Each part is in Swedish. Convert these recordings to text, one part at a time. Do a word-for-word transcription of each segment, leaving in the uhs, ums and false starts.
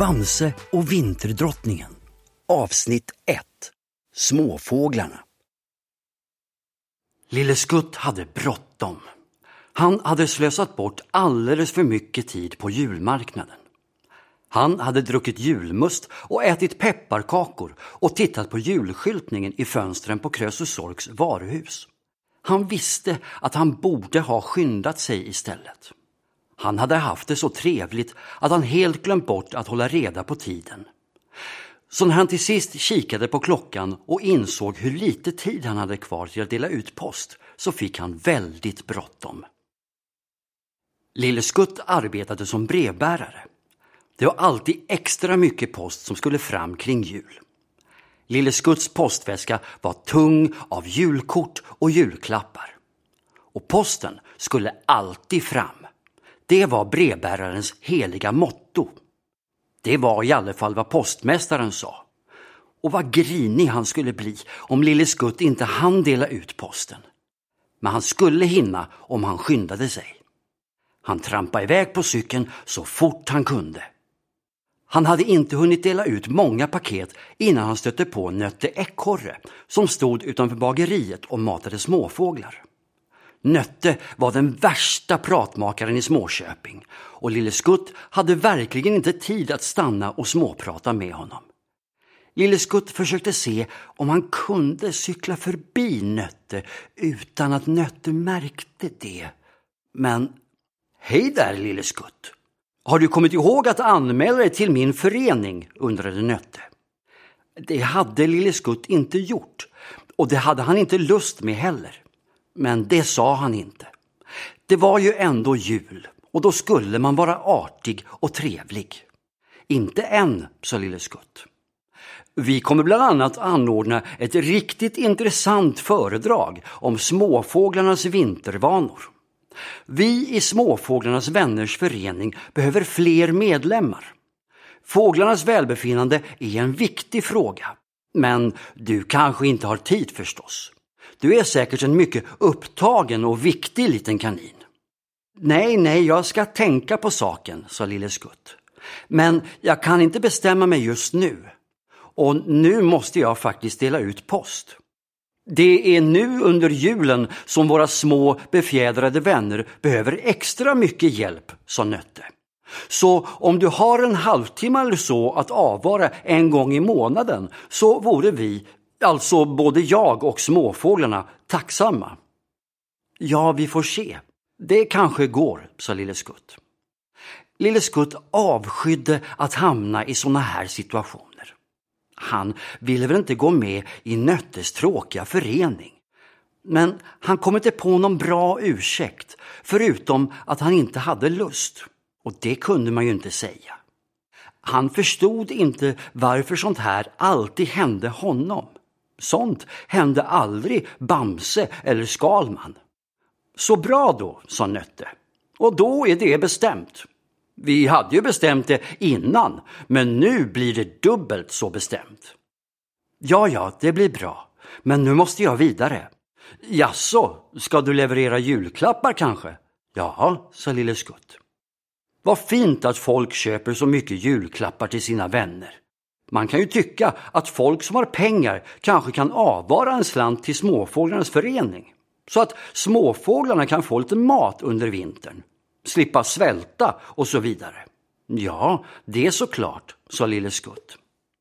Bamse och Vinterdrottningen. Avsnitt ett. Småfåglarna. Lille Skutt hade bråttom. Han hade slösat bort alldeles för mycket tid på julmarknaden. Han hade druckit julmust och ätit pepparkakor och tittat på julskyltningen i fönstren på Krösus Sorks varuhus. Han visste att han borde ha skyndat sig istället. Han hade haft det så trevligt att han helt glömt bort att hålla reda på tiden. Så när han till sist kikade på klockan och insåg hur lite tid han hade kvar till att dela ut post, så fick han väldigt bråttom. Lille Skutt arbetade som brevbärare. Det var alltid extra mycket post som skulle fram kring jul. Lille Skutts postväska var tung av julkort och julklappar. Och posten skulle alltid fram. Det var brevbärarens heliga motto. Det var i alla fall vad postmästaren sa. Och vad grinig han skulle bli om Lille Skutt inte hann dela ut posten. Men han skulle hinna om han skyndade sig. Han trampade iväg på cykeln så fort han kunde. Han hade inte hunnit dela ut många paket innan han stötte på Nötte Ekorre som stod utanför bageriet och matade småfåglar. Nötte var den värsta pratmakaren i Småköping och Lille Skutt hade verkligen inte tid att stanna och småprata med honom. Lille Skutt försökte se om han kunde cykla förbi Nötte utan att Nötte märkte det. Men, hej där Lille Skutt! Har du kommit ihåg att anmäla dig till min förening, undrade Nötte. Det hade Lille Skutt inte gjort och det hade han inte lust med heller. Men det sa han inte. Det var ju ändå jul och då skulle man vara artig och trevlig. Inte än, sa Lille Skutt. Vi kommer bland annat anordna ett riktigt intressant föredrag om småfåglarnas vintervanor. Vi i Småfåglarnas vänners förening behöver fler medlemmar. Fåglarnas välbefinnande är en viktig fråga, men du kanske inte har tid förstås. Du är säkert en mycket upptagen och viktig liten kanin. Nej, nej, jag ska tänka på saken, sa Lille Skutt. Men jag kan inte bestämma mig just nu. Och nu måste jag faktiskt dela ut post. Det är nu under julen som våra små befjädrade vänner behöver extra mycket hjälp, sa Nötte. Så om du har en halvtimme eller så att avvara en gång i månaden så vore vi, alltså både jag och småfåglarna, tacksamma. Ja, vi får se. Det kanske går, sa Lille Skutt. Lille Skutt avskydde att hamna i såna här situationer. Han ville väl inte gå med i Nöttes tråkiga förening. Men han kom inte på någon bra ursäkt, förutom att han inte hade lust. Och det kunde man ju inte säga. Han förstod inte varför sånt här alltid hände honom. Sånt hände aldrig Bamse eller Skalman. Så bra då, sa Nötte. Och då är det bestämt. Vi hade ju bestämt det innan, men nu blir det dubbelt så bestämt. Ja, ja, det blir bra. Men nu måste jag vidare. Jaså, ska du leverera julklappar kanske? Ja, sa Lille Skutt. Vad fint att folk köper så mycket julklappar till sina vänner. Man kan ju tycka att folk som har pengar kanske kan avvara en slant till Småfåglarnas förening. Så att småfåglarna kan få lite mat under vintern. Slippa svälta och så vidare. Ja, det är såklart, sa Lille Skutt.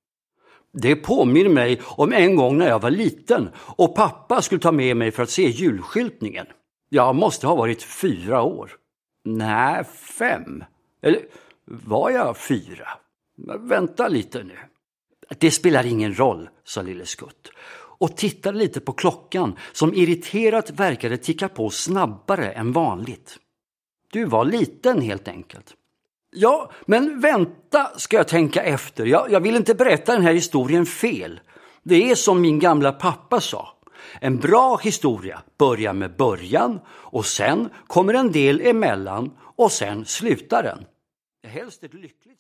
Det påminner mig om en gång när jag var liten och pappa skulle ta med mig för att se julskyltningen. Jag måste ha varit fyra år. Nej, fem. Eller var jag fyra? Men vänta lite nu. Det spelar ingen roll, sa Lille Skutt. Och tittade lite på klockan som irriterat verkade ticka på snabbare än vanligt. Du var liten helt enkelt. Ja, men vänta ska jag tänka efter. Jag, jag vill inte berätta den här historien fel. Det är som min gamla pappa sa. En bra historia börjar med början och sen kommer en del emellan och sen slutar den. Helst ett lyckligt.